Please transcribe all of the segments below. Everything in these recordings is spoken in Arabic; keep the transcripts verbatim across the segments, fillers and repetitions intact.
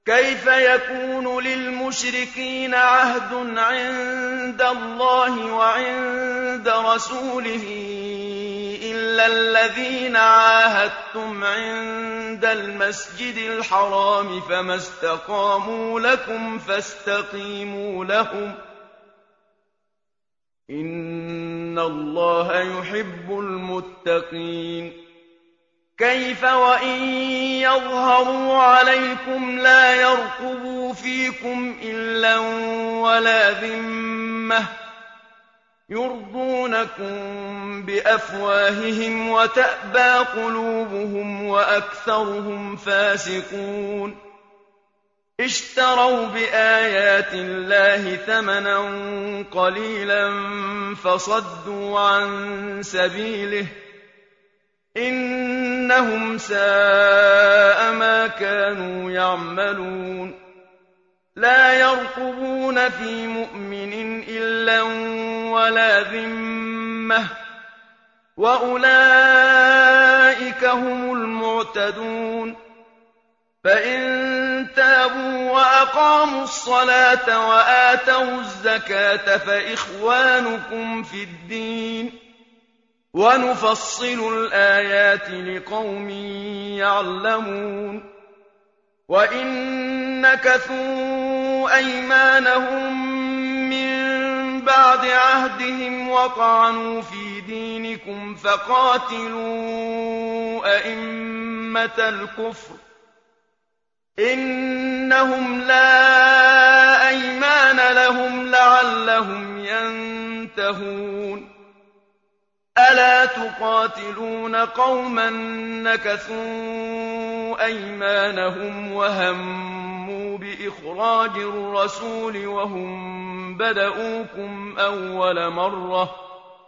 كيف يكون للمشركين عهد عند الله وعند رسوله إلا الذين عاهدتم عند المسجد الحرام فما استقاموا لكم فاستقيموا لهم إن الله يحب المتقين كيف وإن يظهروا عليكم لا يرقبوا فيكم إلا ولا ذمة يرضونكم بأفواههم وتأبى قلوبهم وأكثرهم فاسقون اشتروا بآيات الله ثمنا قليلا فصدوا عن سبيله إنهم ساء ما كانوا يعملون لا يرقبون في مؤمن إلا ولا ذمة وأولئك هم المعتدون فإن تابوا وأقاموا الصلاة وآتوا الزكاة فإخوانكم في الدين ونفصل الآيات لقوم يعلمون وإن نكثوا أيمانهم من بعد عهدهم وطعنوا في دينكم فقاتلوا أئمة الكفر إنهم لا أيمان لهم لعلهم ينتهون ألا تقاتلون قوما نكثوا أيمانهم وهموا بإخراج الرسول وهم بدؤوكم أول مرة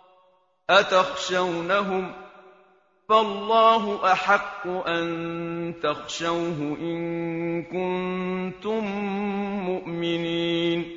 أتخشونهم فالله أحق أن تخشوه إن كنتم مؤمنين